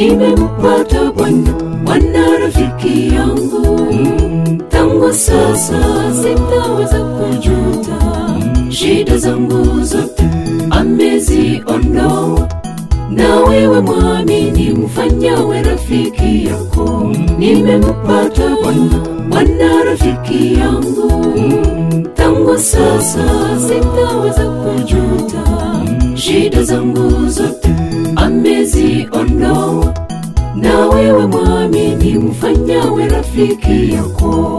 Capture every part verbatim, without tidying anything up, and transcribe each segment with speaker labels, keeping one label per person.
Speaker 1: nimempata Bwana, Bwana rafiki yangu. Tangu sasa sitaweza kujuta, shida zangu zote ameziondoa. Na wewe mwamini, mfanyawe rafiki yako. Nimempata Bwana, Bwana rafiki yangu. Tangu sasa sitaweza kujuta, shida zangu zote ameziondoa. Na wewe mwamini, mfanyawe rafiki yako.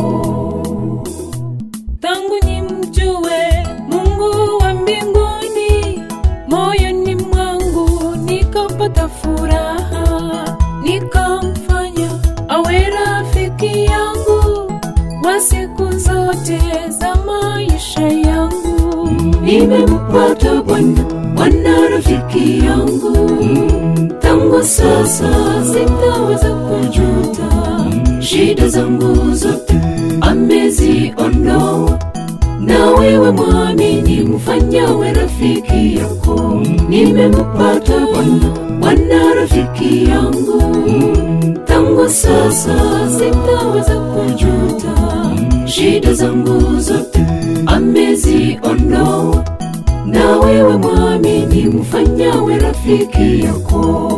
Speaker 2: Tangu nimjue Mungu wa mbinguni, moyoni mwangu nikapata furaha, nikamfanya awe rafiki yangu wa siku zote za maisha yangu.
Speaker 1: Nimempata Bwana, Bwana rafiki yangu. Tangu sasa sitaweza kujuta, shida zangu zote ameziondoa. Na wewe mwamini, mfanyawe rafiki yako. Nimempata Bwana, Bwana rafiki yangu. Tangu sasa sitaweza kujuta, shida zangu zote ameziondoa. Na wewe mwamini, mfanyawe rafiki yako.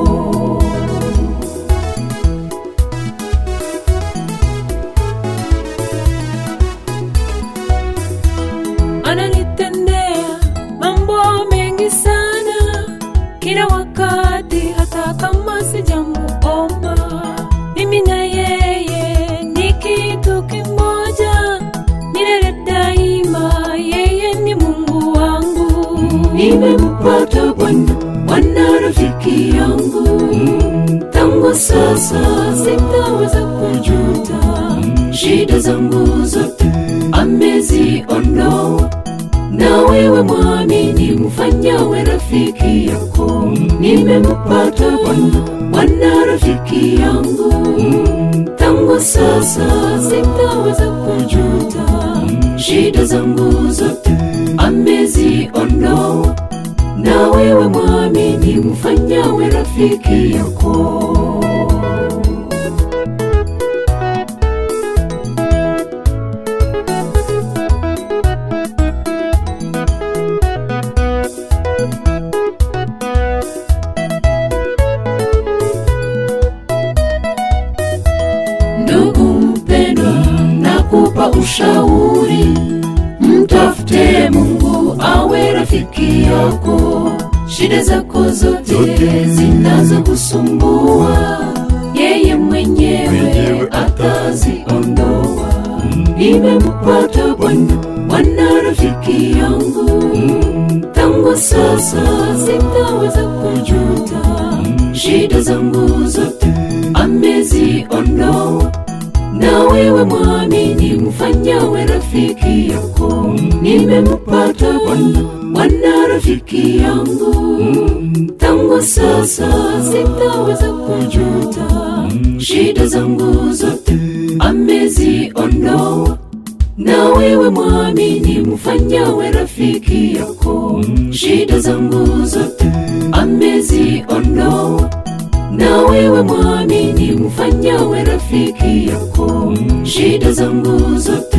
Speaker 2: Ananitendea mambo mengi sana kila wakati, hata kama sijamuomba. Mimi na yeye ni kitu kimoja, milele daima, yeye ni Mungu wangu.
Speaker 1: Nimempata Bwana, Bwana rafiki yangu. Tangu sasa sitaweza kujuta, shida zangu zote ameziondoa. Na wewe mwamini, mfanyawe rafiki yako. Nimempata Bwana, Bwana rafiki yangu. Tangu sasa sitaweza kujuta, shida zangu zote ameziondoa. Na wewe mwamini, mfanyawe rafiki yako. Ndugu mpendwa, nakupa ushauri, mtafute Mungu awe rafiki yako. Shida zako zote zinazokusumbua, yeye mwenyewe ataziondoa. Nimempata Bwana, Bwana rafiki yangu. Tangu sasa sitaweza kujuta, shida zangu zote ameziondoa. Na wewe mwamini, mfanyawe rafiki yako. Nimempata Bwana, Bwana rafiki yangu. Tangu sasa sitaweza kujuta, shida zangu zote ameziondoa. Na wewe mwamini, mfanyawe rafiki yako. Shida zangu zote ameziondoa. Na wewe mwamini, mfanyawe rafiki yako. Shida zangu zote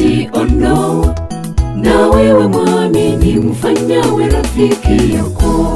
Speaker 1: ameziondoa. Na wewe mwamini, mfanyawe rafiki yako.